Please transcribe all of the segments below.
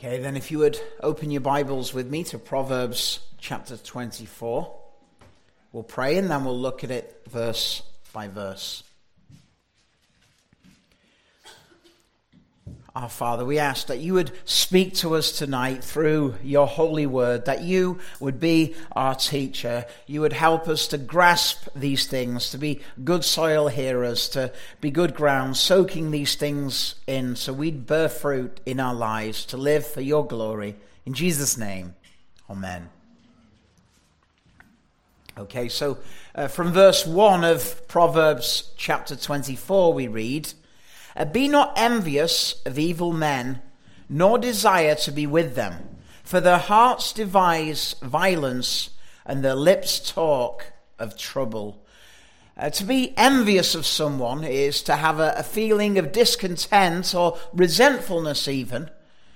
Okay, then if you would open your Bibles with me to Proverbs chapter 24. We'll pray and then we'll look at it verse by verse. Our Father, we ask that you would speak to us tonight through your holy word, that you would be our teacher. You would help us to grasp these things, to be good soil hearers, to be good ground, soaking these things in so we'd bear fruit in our lives, to live for your glory. In Jesus' name, amen. Okay, so from verse 1 of Proverbs chapter 24 we read, "Be not envious of evil men, nor desire to be with them, for their hearts devise violence, and their lips talk of trouble." To be envious of someone is to have a feeling of discontent or resentfulness even,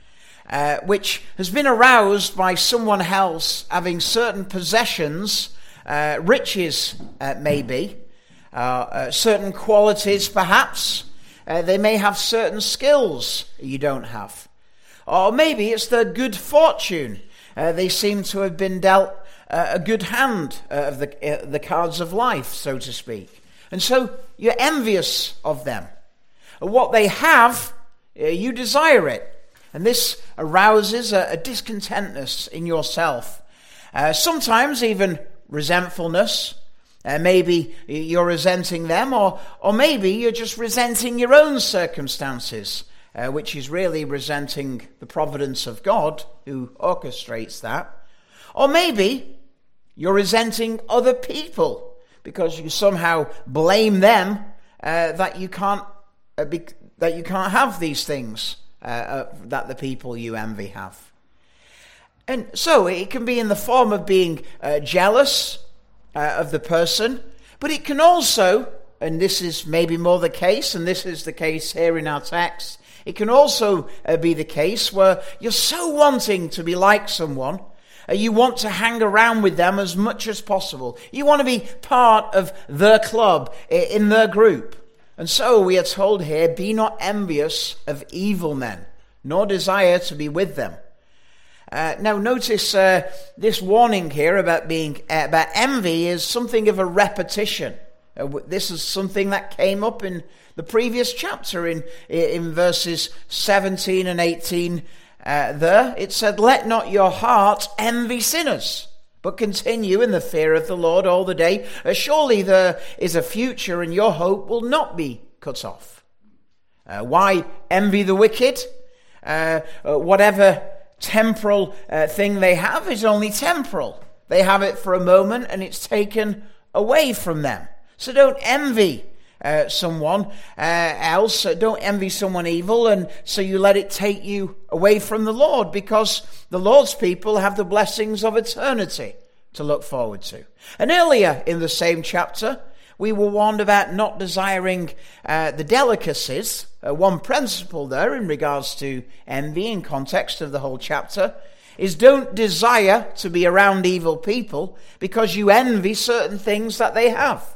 which has been aroused by someone else having certain possessions, riches maybe, certain qualities perhaps. They may have certain skills you don't have. Or maybe it's their good fortune. They seem to have been dealt a good hand of the cards of life, so to speak. And so you're envious of them. What they have, you desire it. And this arouses a discontentness in yourself. Sometimes even resentfulness. Maybe you're resenting them, or maybe you're just resenting your own circumstances, which is really resenting the providence of God who orchestrates that. Or maybe you're resenting other people because you somehow blame them that you can't have these things that the people you envy have. And so it can be in the form of being jealous of the person, but it can also, and this is maybe more the case, and this is the case here in our text, it can also be the case where you're so wanting to be like someone, you want to hang around with them as much as possible. You want to be part of their club, in their group. And so we are told here, be not envious of evil men, nor desire to be with them. Now notice this warning here about envy is something of a repetition. This is something that came up in the previous chapter in verses 17 and 18 there. It said, "Let not your heart envy sinners, but continue in the fear of the Lord all the day. Surely there is a future and your hope will not be cut off." Why envy the wicked? Whatever temporal thing they have is only temporal. They have it for a moment and it's taken away from them. So don't envy someone else. Don't envy someone evil, and so you let it take you away from the Lord, because the Lord's people have the blessings of eternity to look forward to. And earlier in the same chapter, we were warned about not desiring the delicacies. One principle there in regards to envy in context of the whole chapter is don't desire to be around evil people because you envy certain things that they have.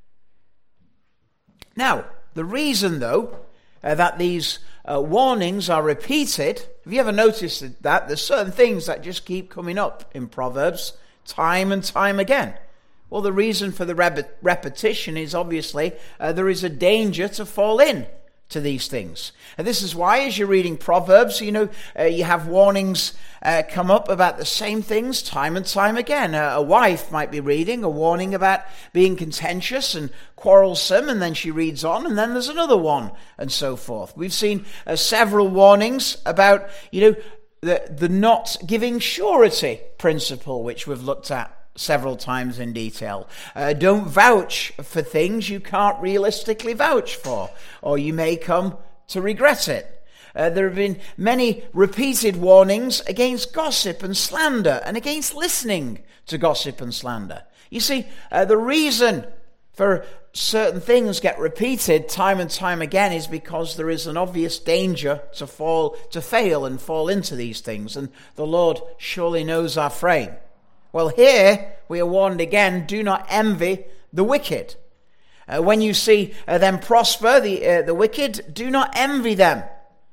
Now, the reason though that these warnings are repeated, have you ever noticed that there's certain things that just keep coming up in Proverbs time and time again? Well, the reason for the repetition is obviously there is a danger to fall in to these things. And this is why, as you're reading Proverbs, you have warnings come up about the same things time and time again. A wife might be reading a warning about being contentious and quarrelsome, and then she reads on, and then there's another one, and so forth. We've seen several warnings about, the not giving surety principle, which we've looked at several times in detail. Don't vouch for things you can't realistically vouch for, or you may come to regret it. There have been many repeated warnings against gossip and slander, and against listening to gossip and slander. You see, the reason for certain things get repeated time and time again is because there is an obvious danger to fail and fall into these things, and the Lord surely knows our frame. Well, here we are warned again, do not envy the wicked. When you see them prosper, the wicked, do not envy them.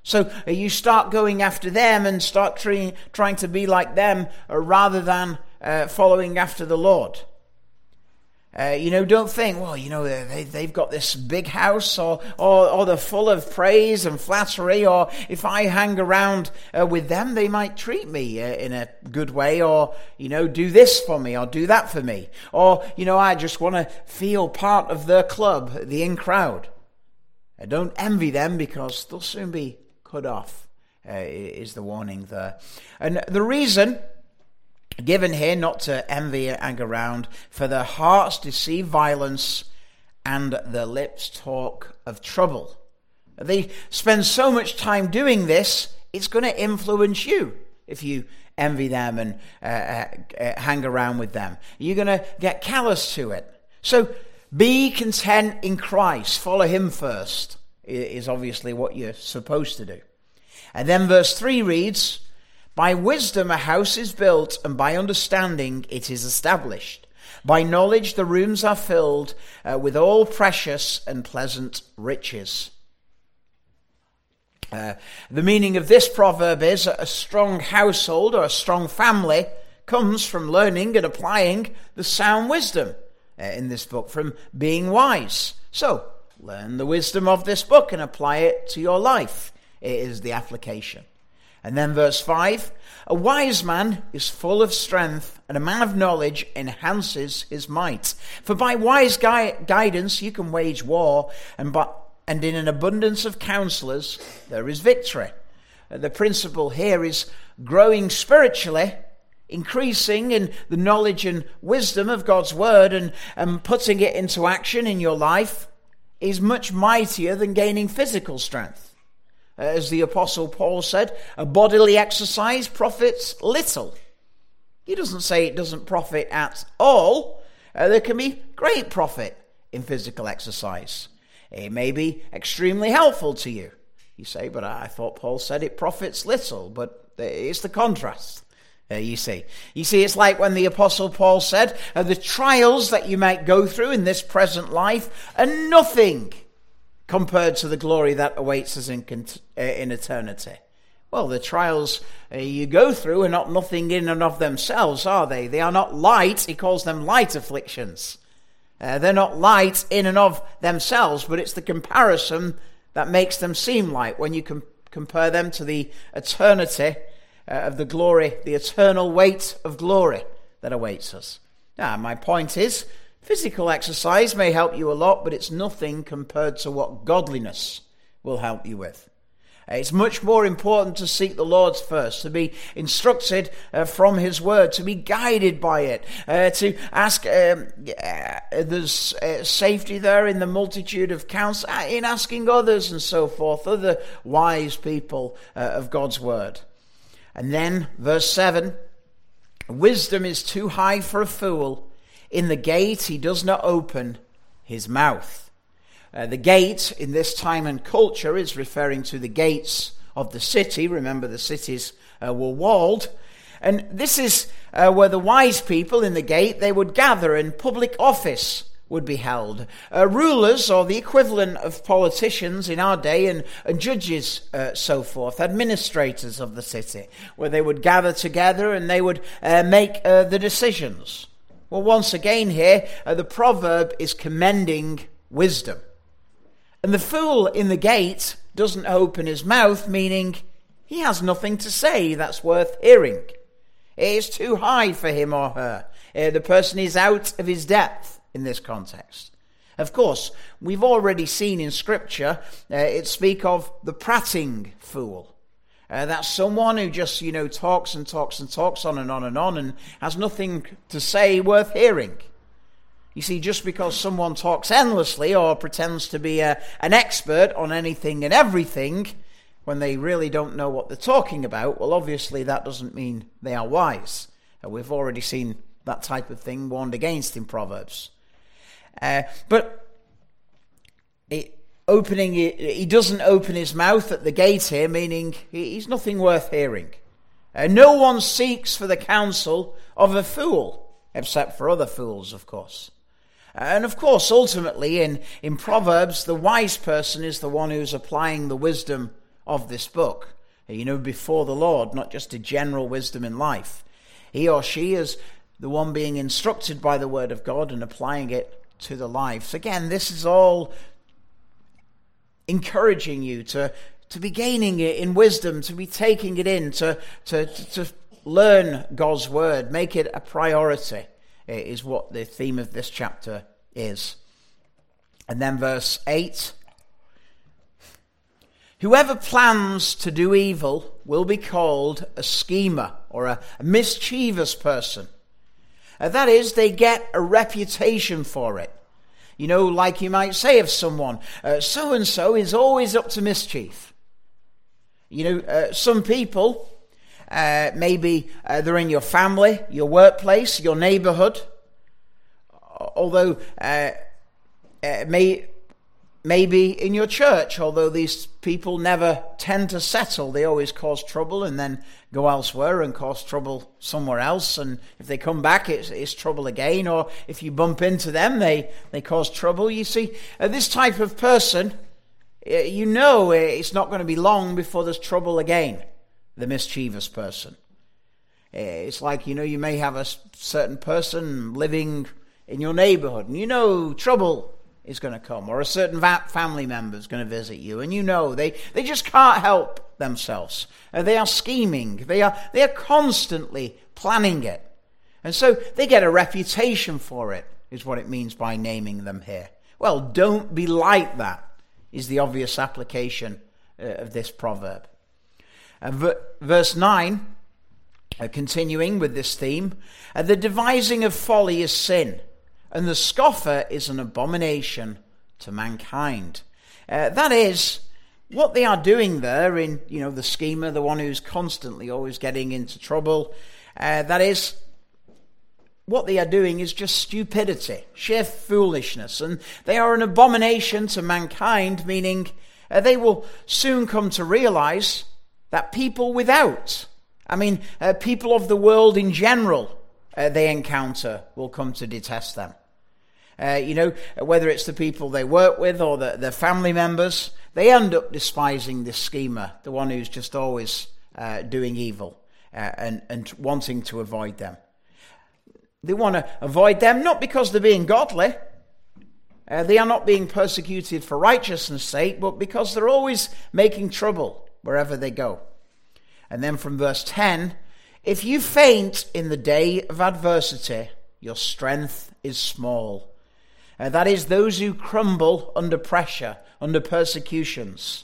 So you start going after them and start trying to be like them rather than following after the Lord. Don't think, they've got this big house or they're full of praise and flattery, or if I hang around with them, they might treat me in a good way, or, do this for me or do that for me. Or, I just want to feel part of their club, the in crowd. Don't envy them because they'll soon be cut off, is the warning there. And the reason given here not to envy and hang around, for their hearts deceive violence and their lips talk of trouble. They spend so much time doing this, it's going to influence you if you envy them and hang around with them. You're going to get callous to it. So be content in Christ. Follow him first is obviously what you're supposed to do. And then verse 3 reads, by wisdom a house is built, and by understanding it is established. By knowledge the rooms are filled with all precious and pleasant riches. The meaning of this proverb is a strong household or a strong family comes from learning and applying the sound wisdom in this book, from being wise. So, learn the wisdom of this book and apply it to your life. It is the application. And then verse 5, a wise man is full of strength, and a man of knowledge enhances his might. For by wise guidance you can wage war, and in an abundance of counselors there is victory. The principle here is growing spiritually, increasing in the knowledge and wisdom of God's word, and putting it into action in your life is much mightier than gaining physical strength. As the Apostle Paul said, a bodily exercise profits little. He doesn't say it doesn't profit at all. There can be great profit in physical exercise. It may be extremely helpful to you. You say, but I thought Paul said it profits little. But it's the contrast, you see. You see, it's like when the Apostle Paul said, the trials that you might go through in this present life are nothing compared to the glory that awaits us in eternity. Well, the trials you go through are not nothing in and of themselves, are they? They are not light. He calls them light afflictions. They're not light in and of themselves, but it's the comparison that makes them seem light when you compare them to the eternity of the glory, the eternal weight of glory that awaits us. Now, my point is, physical exercise may help you a lot, but it's nothing compared to what godliness will help you with. It's much more important to seek the Lord's first, to be instructed from his word, to be guided by it, to ask, there's safety there in the multitude of counsel, in asking others and so forth, other wise people of God's word. And then verse 7, wisdom is too high for a fool. In the gate he does not open his mouth. The gate in this time and culture is referring to the gates of the city. Remember, the cities were walled. And this is where the wise people in the gate, they would gather and public office would be held. Rulers, or the equivalent of politicians in our day, and judges, so forth, administrators of the city, where they would gather together and they would make the decisions. Well, once again here, the proverb is commending wisdom. And the fool in the gate doesn't open his mouth, meaning he has nothing to say that's worth hearing. It is too high for him or her. The person is out of his depth in this context. Of course, we've already seen in Scripture, it speak of the prating fool. That's someone who just, talks and talks and talks on and has nothing to say worth hearing. You see, just because someone talks endlessly or pretends to be an expert on anything and everything, when they really don't know what they're talking about, well, obviously that doesn't mean they are wise. We've already seen that type of thing warned against in Proverbs. But he doesn't open his mouth at the gate here, meaning he's nothing worth hearing. No one seeks for the counsel of a fool, except for other fools, of course. And of course, ultimately, in Proverbs, the wise person is the one who's applying the wisdom of this book. Before the Lord, not just a general wisdom in life. He or she is the one being instructed by the Word of God and applying it to the lives. Again, this is all encouraging you to be gaining it in wisdom, to be taking it in, to learn God's Word, make it a priority, is what the theme of this chapter is. And then verse 8. Whoever plans to do evil will be called a schemer or a mischievous person. That is, they get a reputation for it. Like you might say of someone, so-and-so is always up to mischief. Some people, maybe they're in your family, your workplace, your neighborhood, although maybe in your church, although these people never tend to settle. They always cause trouble and then go elsewhere and cause trouble somewhere else. And if they come back, it's trouble again. Or if you bump into them, they cause trouble. You see, this type of person, it's not going to be long before there's trouble again. The mischievous person. It's like, you may have a certain person living in your neighborhood and trouble is going to come, or a certain family member is going to visit you, and they just can't help themselves. They are scheming. They are constantly planning it. And so they get a reputation for it, is what it means by naming them here. Well, don't be like that, is the obvious application of this proverb. Verse 9, continuing with this theme, the devising of folly is sin, and the scoffer is an abomination to mankind. That is, what they are doing there in, the schemer, the one who's constantly always getting into trouble, that is, what they are doing is just stupidity, sheer foolishness, and they are an abomination to mankind, meaning they will soon come to realize that people people of the world in general, they encounter will come to detest them. Whether it's the people they work with or their family members, they end up despising this schemer, the one who's just always doing evil and wanting to avoid them. They want to avoid them not because they're being godly. They are not being persecuted for righteousness' sake, but because they're always making trouble wherever they go. And then from verse 10, if you faint in the day of adversity, your strength is small. That is, those who crumble under pressure, under persecutions.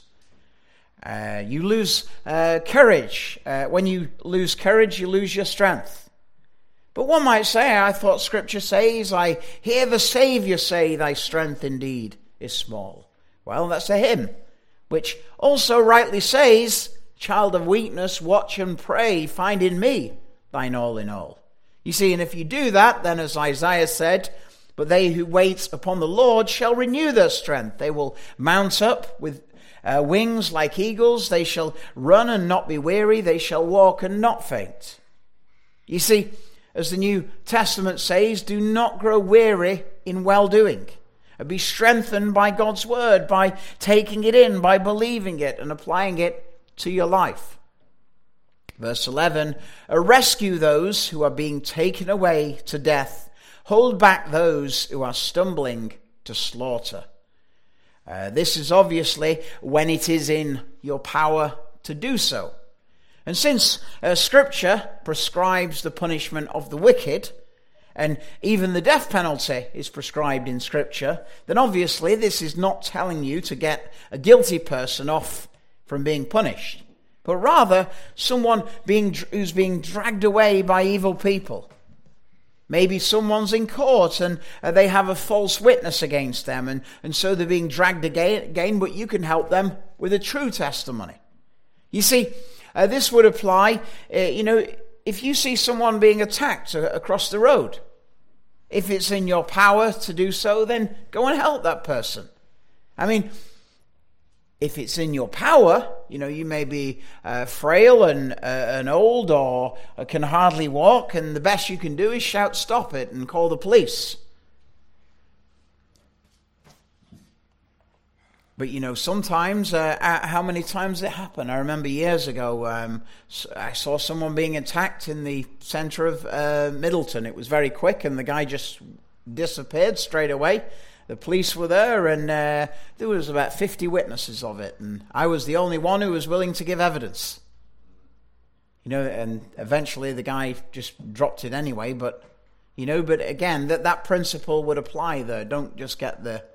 You lose courage. When you lose courage, you lose your strength. But one might say, I thought Scripture says, I hear the Savior say, thy strength indeed is small. Well, that's a hymn, which also rightly says, child of weakness, watch and pray, find in me thine all in all. You see, and if you do that, then as Isaiah said, but they who wait upon the Lord shall renew their strength. They will mount up with wings like eagles. They shall run and not be weary. They shall walk and not faint. You see, as the New Testament says, do not grow weary in well-doing. Be strengthened by God's word, by taking it in, by believing it and applying it to your life. Verse 11, rescue those who are being taken away to death. Hold back those who are stumbling to slaughter. This is obviously when it is in your power to do so. And since Scripture prescribes the punishment of the wicked, and even the death penalty is prescribed in Scripture, then obviously this is not telling you to get a guilty person off from being punished, but rather someone who's being dragged away by evil people. Maybe someone's in court and they have a false witness against them, and so they're being dragged again, but you can help them with a true testimony. You see, this would apply, if you see someone being attacked across the road. If it's in your power to do so, then go and help that person. If it's in your power, you may be frail and old or can hardly walk, and the best you can do is shout, stop it, and call the police. But, sometimes, how many times it happened? I remember years ago, I saw someone being attacked in the center of Middleton. It was very quick, and the guy just disappeared straight away. The police were there, and there was about 50 witnesses of it, and I was the only one who was willing to give evidence. And eventually the guy just dropped it anyway, but again, that principle would apply there. Don't just get that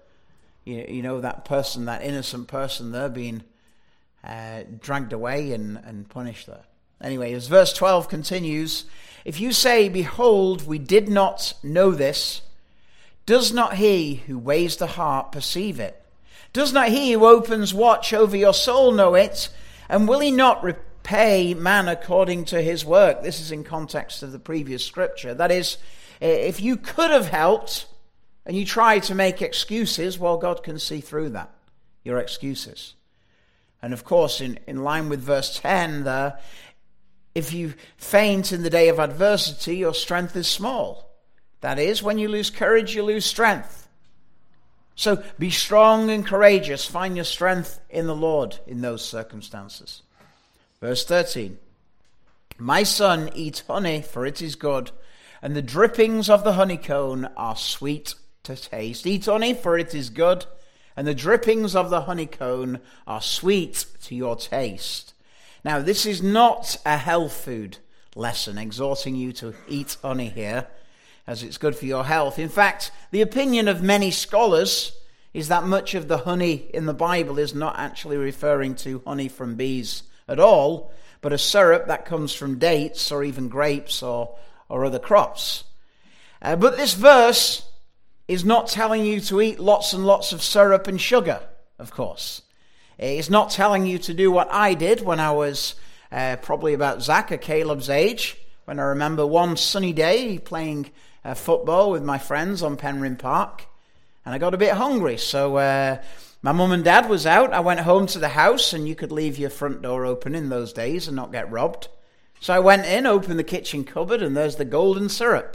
person, that innocent person there being dragged away and punished there. Anyway, as verse 12 continues, if you say, behold, we did not know this, does not he who weighs the heart perceive it? Does not he who opens watch over your soul know it? And will he not repay man according to his work? This is in context of the previous scripture. That is, if you could have helped and you try to make excuses, well, God can see through that, your excuses. And of course, in line with verse 10 there, if you faint in the day of adversity, your strength is small. That is, when you lose courage, you lose strength. So be strong and courageous. Find your strength in the Lord in those circumstances. Verse 13. My son, eat honey, for it is good, and the drippings of the honeycomb are sweet to taste. Eat honey, for it is good, and the drippings of the honeycomb are sweet to your taste. Now, this is not a health food lesson exhorting you to eat honey here, as it's good for your health. In fact, the opinion of many scholars is that much of the honey in the Bible is not actually referring to honey from bees at all, but a syrup that comes from dates or even grapes or other crops. But this verse is not telling you to eat lots and lots of syrup and sugar, of course. It's not telling you to do what I did when I was probably about Zach or Caleb's age, when I remember one sunny day playing football with my friends on Penryn Park, and I got a bit hungry, so my mum and dad was out. I went home to the house, and you could leave your front door open in those days and not get robbed. So I went in, opened the kitchen cupboard, and there's the golden syrup.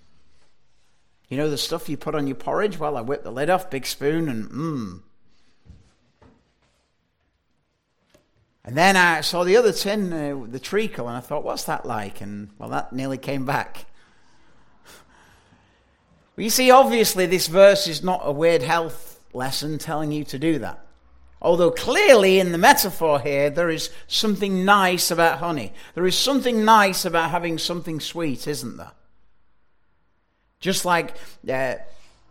The stuff you put on your porridge? Well, I whipped the lid off, big spoon, and And then I saw the other tin, the treacle, and I thought, what's that like? And, well, that nearly came back. Well, you see, obviously this verse is not a weird health lesson telling you to do that. Although clearly in the metaphor here, there is something nice about honey. There is something nice about having something sweet, isn't there? Just like, when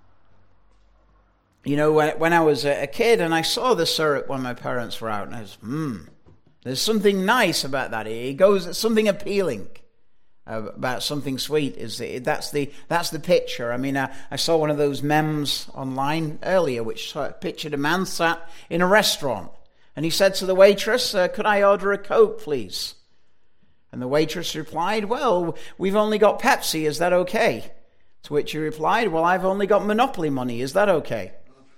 I was a kid and I saw the syrup when my parents were out, and I was, there's something nice about that. It goes, something appealing about something sweet. That's the picture. I mean, I saw one of those memes online earlier, which pictured a man sat in a restaurant, and he said to the waitress, "Could I order a Coke, please?" And the waitress replied, "Well, we've only got Pepsi. Is that okay?" To which he replied, "Well, I've only got Monopoly money. Is that okay?"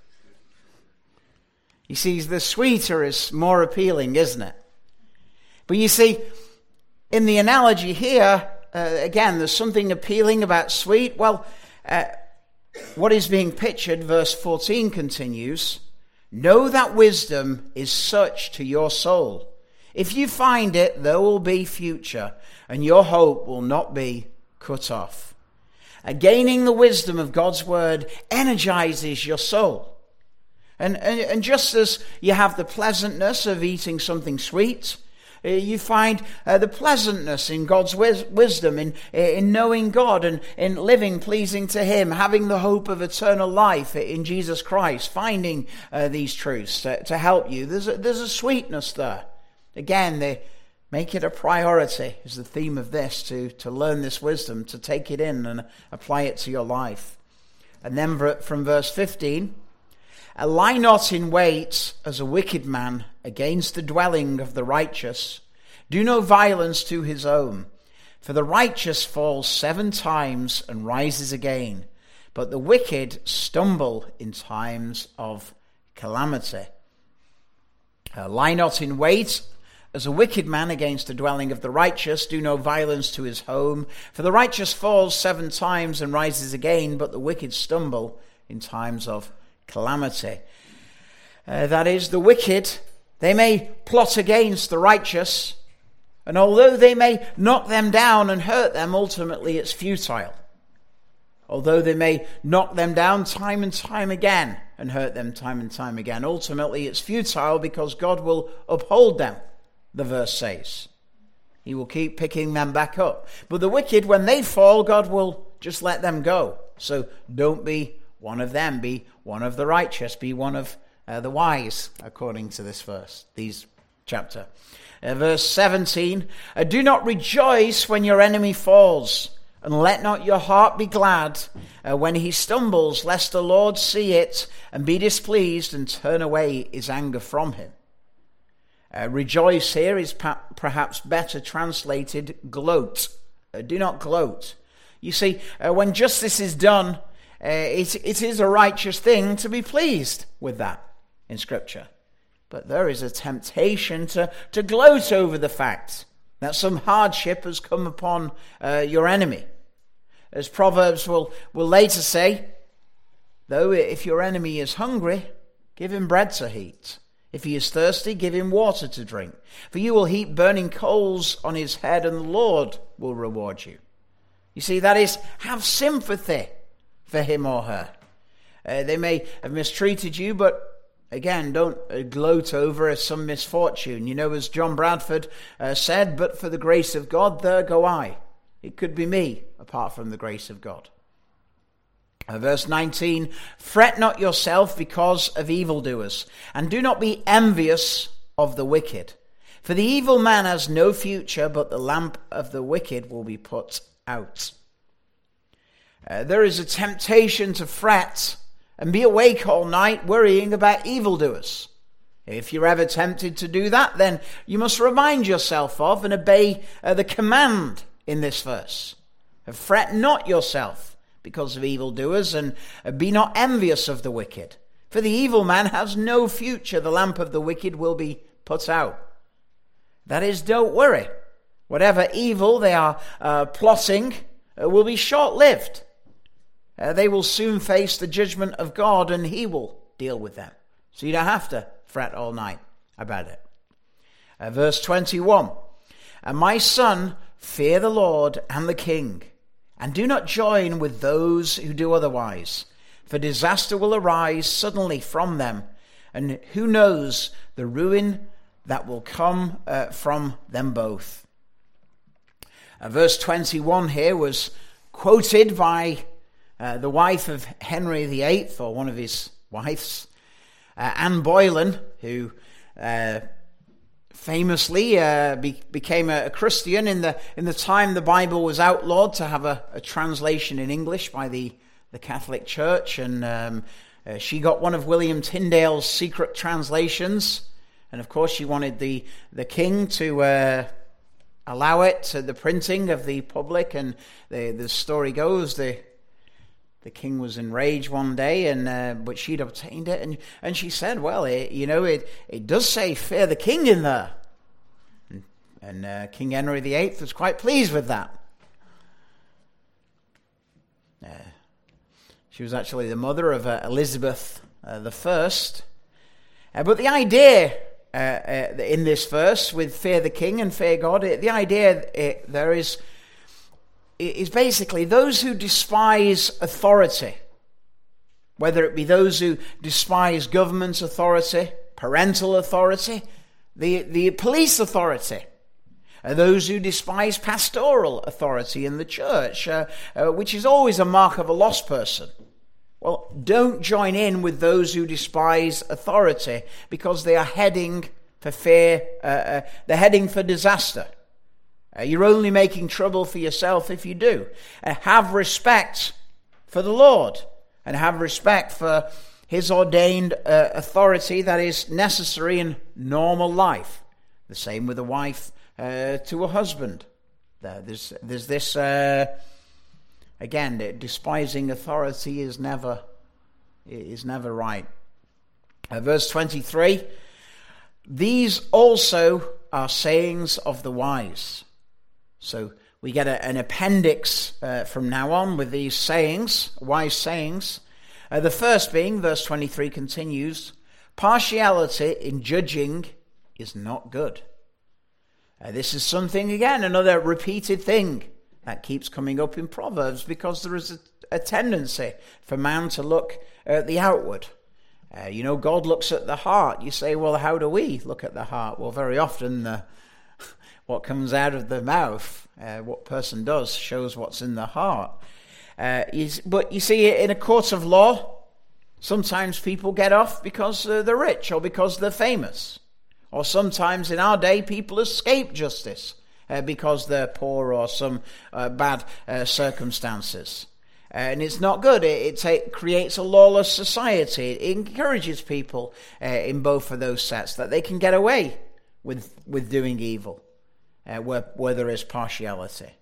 You see, the sweeter is more appealing, isn't it? But you see, in the analogy here, again, there's something appealing about sweet. Well, what is being pictured, verse 14 continues, know that wisdom is such to your soul. If you find it, there will be future, and your hope will not be cut off. Gaining the wisdom of God's word energizes your soul. And just as you have the pleasantness of eating something sweet, you find the pleasantness in God's wisdom, in knowing God and in living pleasing to Him, having the hope of eternal life in Jesus Christ, finding these truths to help you. There's a sweetness there. Again, they make it a priority, is the theme of this, to learn this wisdom, to take it in and apply it to your life. And then from verse 15, lie not in wait as a wicked man against the dwelling of the righteous. Do no violence to his own. For the righteous falls 7 times and rises again, but the wicked stumble in times of calamity. Lie not in wait as a wicked man against the dwelling of the righteous. Do no violence to his home. For the righteous falls 7 times and rises again, but the wicked stumble in times of calamity. That is, the wicked, they may plot against the righteous, and although they may knock them down and hurt them, ultimately it's futile. Although they may knock them down time and time again and hurt them time and time again, ultimately it's futile because God will uphold them, the verse says. He will keep picking them back up. But the wicked, when they fall, God will just let them go. So don't be one of them. Be one of the righteous. Be one of the wise, according to this verse, these chapter. Verse 17, do not rejoice when your enemy falls, and let not your heart be glad when he stumbles, lest the Lord see it and be displeased and turn away his anger from him. Rejoice here is perhaps better translated gloat. Do not gloat. You see, when justice is done, it is a righteous thing to be pleased with that in Scripture. But there is a temptation to gloat over the fact that some hardship has come upon your enemy. As Proverbs will later say, though, if your enemy is hungry, give him bread to eat. If he is thirsty, give him water to drink. For you will heap burning coals on his head, and the Lord will reward you. You see, that is, have sympathy for him or her. They may have mistreated you, but again, don't gloat over some misfortune. You know, as John Bradford said, but for the grace of God, there go I. It could be me, apart from the grace of God. Verse 19, fret not yourself because of evildoers, and do not be envious of the wicked. For the evil man has no future, but the lamp of the wicked will be put out. There is a temptation to fret and be awake all night worrying about evildoers. If you're ever tempted to do that, then you must remind yourself of and obey the command in this verse. Fret not yourself because of evildoers, and be not envious of the wicked. For the evil man has no future, the lamp of the wicked will be put out. That is, don't worry. Whatever evil they are plotting will be short-lived. They will soon face the judgment of God, and he will deal with them. So you don't have to fret all night about it. Verse 21, and my son, fear the Lord and the king, and do not join with those who do otherwise, for disaster will arise suddenly from them, and who knows the ruin that will come from them both. Verse 21 here was quoted by the wife of Henry VIII, or one of his wives, Anne Boleyn, who famously became a Christian in the time the Bible was outlawed to have a translation in English by the Catholic Church, and she got one of William Tyndale's secret translations, and of course she wanted the king to allow it to the printing of the public, and the story goes the king was enraged one day, but she'd obtained it, and she said, well, it does say fear the king in there. And King Henry VIII was quite pleased with that. She was actually the mother of Elizabeth I. But the idea in this verse with fear the king and fear God, the idea there is basically those who despise authority, whether it be those who despise government authority, parental authority, the police authority, those who despise pastoral authority in the church, which is always a mark of a lost person. Well, don't join in with those who despise authority, because they are heading for fear, they're heading for disaster. You're only making trouble for yourself if you do. Have respect for the Lord, and have respect for his ordained authority that is necessary in normal life. The same with a wife to a husband. There's this, again, despising authority is never right. Verse 23, these also are sayings of the wise. So we get an appendix from now on with these sayings, wise sayings. The first being, verse 23 continues, Partiality in judging is not good. This is something, again, another repeated thing that keeps coming up in Proverbs, because there is a tendency for man to look at the outward. God looks at the heart. You say, well, how do we look at the heart? Well, very often what comes out of the mouth, what person does, shows what's in the heart. But you see, in a court of law, sometimes people get off because they're rich or because they're famous. Or sometimes in our day, people escape justice because they're poor or some bad circumstances. And it's not good. It creates a lawless society. It encourages people in both of those sets that they can get away with doing evil where there is partiality.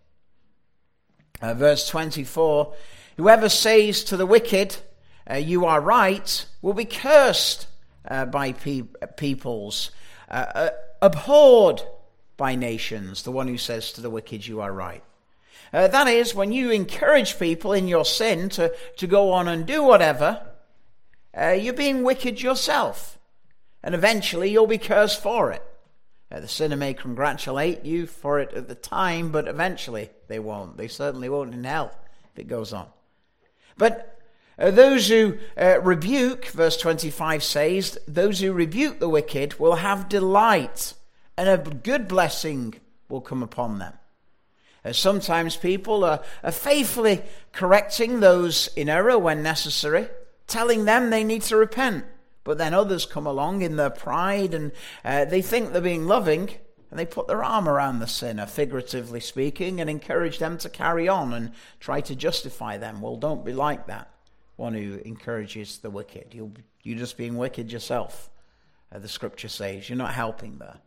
Verse 24, whoever says to the wicked, you are right, will be cursed by peoples, abhorred by nations, the one who says to the wicked, you are right. That is, when you encourage people in your sin to go on and do whatever, you're being wicked yourself. And eventually you'll be cursed for it. The sinner may congratulate you for it at the time, but eventually they won't. They certainly won't in hell if it goes on. But those who rebuke, verse 25 says, those who rebuke the wicked will have delight, and a good blessing will come upon them. Sometimes people are faithfully correcting those in error when necessary, telling them they need to repent. But then others come along in their pride and they think they're being loving, and they put their arm around the sinner, figuratively speaking, and encourage them to carry on and try to justify them. Well, don't be like that, one who encourages the wicked. You're just being wicked yourself, the scripture says. You're not helping there.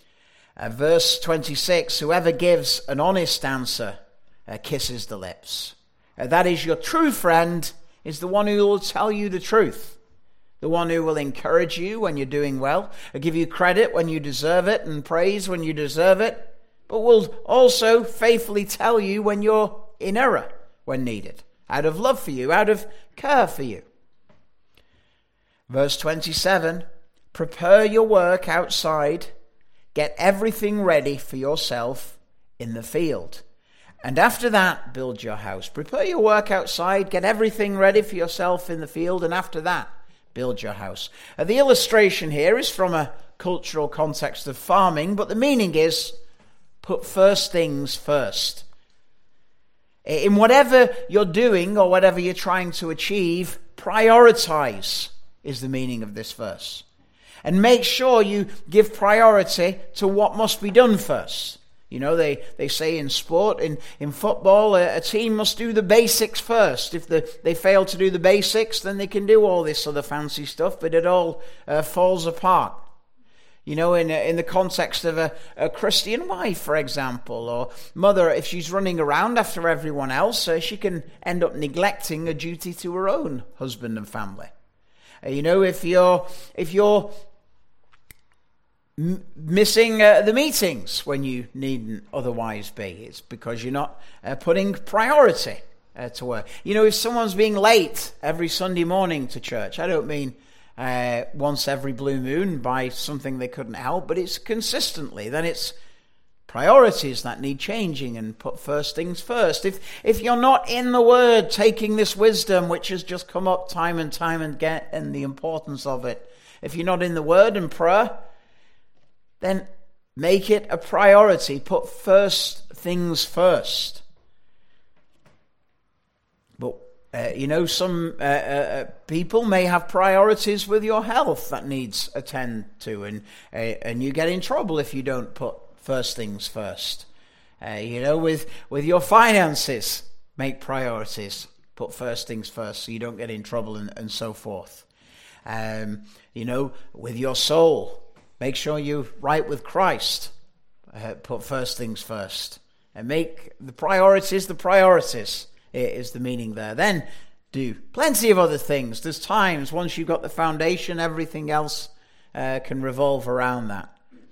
Verse 26, whoever gives an honest answer kisses the lips. That is, your true friend is the one who will tell you the truth. The one who will encourage you when you're doing well, give you credit when you deserve it, and praise when you deserve it, but will also faithfully tell you when you're in error when needed, out of love for you, out of care for you. Verse 27, prepare your work outside, get everything ready for yourself in the field. And after that, build your house. Prepare your work outside, get everything ready for yourself in the field, and after that, build your house. The illustration here is from a cultural context of farming, but the meaning is put first things first. In whatever you're doing or whatever you're trying to achieve, prioritize is the meaning of this verse. And make sure you give priority to what must be done first. You know, they say in sport, in football, a team must do the basics first. If they fail to do the basics, then they can do all this other fancy stuff, but it all falls apart. You know, in the context of a Christian wife, for example, or mother, if she's running around after everyone else, she can end up neglecting a duty to her own husband and family. You know, if you're missing the meetings when you needn't otherwise be, it's because you're not putting priority to work. You know, if someone's being late every Sunday morning to church, I don't mean once every blue moon by something they couldn't help, but it's consistently, then it's priorities that need changing, and put first things first. If you're not in the Word, taking this wisdom which has just come up time and time again, and the importance of it, if you're not in the Word and prayer, then make it a priority. Put first things first. But, some people may have priorities with your health that needs attend to, and you get in trouble if you don't put first things first. With your finances, make priorities. Put first things first so you don't get in trouble and so forth. With your soul, make sure you're right with Christ. Put first things first. And make the priorities, is the meaning there. Then do plenty of other things. There's times, once you've got the foundation, everything else can revolve around that.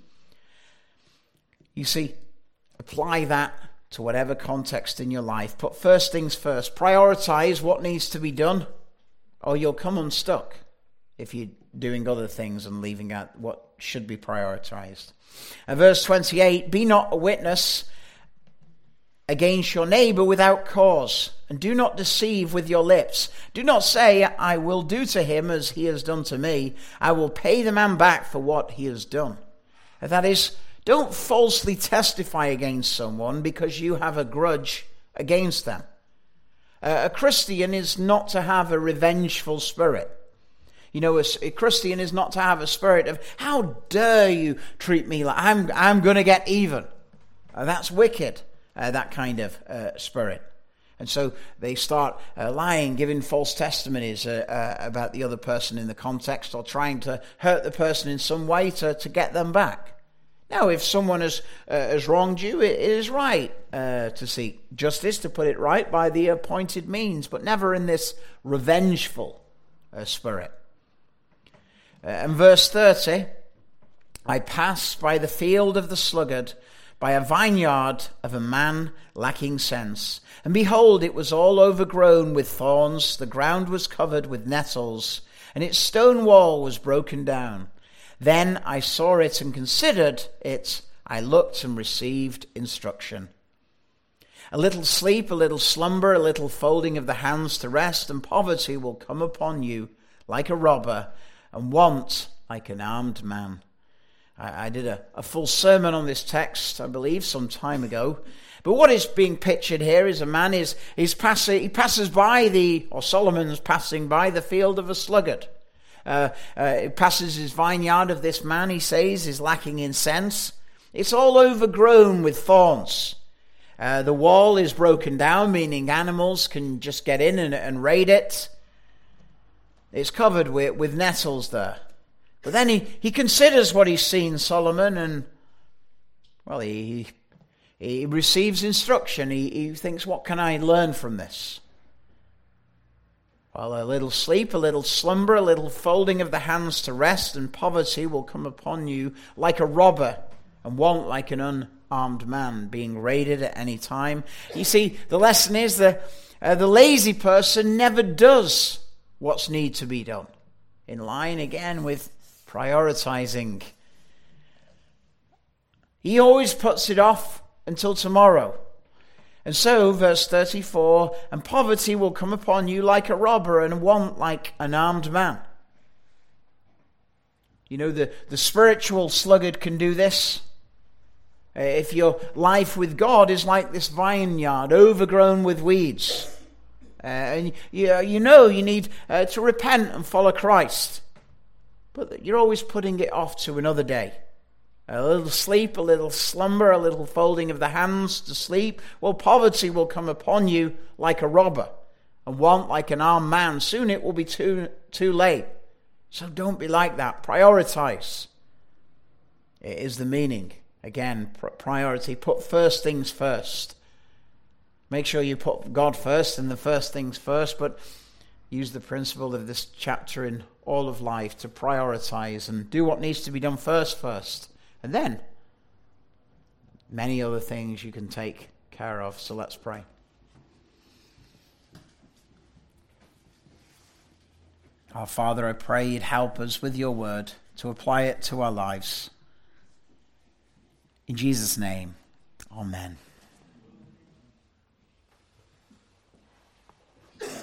You see, apply that to whatever context in your life. Put first things first. Prioritize what needs to be done, or you'll come unstuck if you doing other things and leaving out what should be prioritized. Verse 28, be not a witness against your neighbor without cause, and do not deceive with your lips. Do not say, I will do to him as he has done to me. I will pay the man back for what he has done. That is, don't falsely testify against someone because you have a grudge against them. A Christian is not to have a revengeful spirit. You know, a Christian is not to have a spirit of, how dare you treat me like I'm going to get even. That's wicked, that kind of spirit. And so they start lying, giving false testimonies about the other person in the context, or trying to hurt the person in some way to get them back. Now, if someone has wronged you, it is right to seek justice, to put it right by the appointed means, but never in this revengeful spirit. And verse 30, I passed by the field of the sluggard, by a vineyard of a man lacking sense. And behold, it was all overgrown with thorns, the ground was covered with nettles, and its stone wall was broken down. Then I saw it and considered it. I looked and received instruction. A little sleep, a little slumber, a little folding of the hands to rest, and poverty will come upon you like a robber, and want like an armed man. I did a full sermon on this text, I believe, some time ago. But what is being pictured here is a man he passes by Solomon's passing by the field of a sluggard. He passes his vineyard of this man, he says, is lacking in sense. It's all overgrown with thorns. The wall is broken down, meaning animals can just get in and raid it. It's covered with nettles there. But then he considers what he's seen, Solomon, and, well, he receives instruction. He thinks, what can I learn from this? Well, a little sleep, a little slumber, a little folding of the hands to rest, and poverty will come upon you like a robber, and want like an unarmed man, being raided at any time. You see, the lesson is that the lazy person never does what's need to be done. In line again with prioritizing. He always puts it off until tomorrow. And so, verse 34, and poverty will come upon you like a robber, and want like an armed man. You know, the spiritual sluggard can do this. If your life with God is like this vineyard, overgrown with weeds, and you know you need to repent and follow Christ, but you're always putting it off to another day. A little sleep, a little slumber, a little folding of the hands to sleep. Well, poverty will come upon you like a robber, and want like an armed man. Soon it will be too late. So don't be like that. Prioritize. It is the meaning. Again, priority. Put first things first. Make sure you put God first and the first things first, but use the principle of this chapter in all of life to prioritize and do what needs to be done first. And then, many other things you can take care of. So let's pray. Our Father, I pray you'd help us with your word to apply it to our lives. In Jesus' name, amen.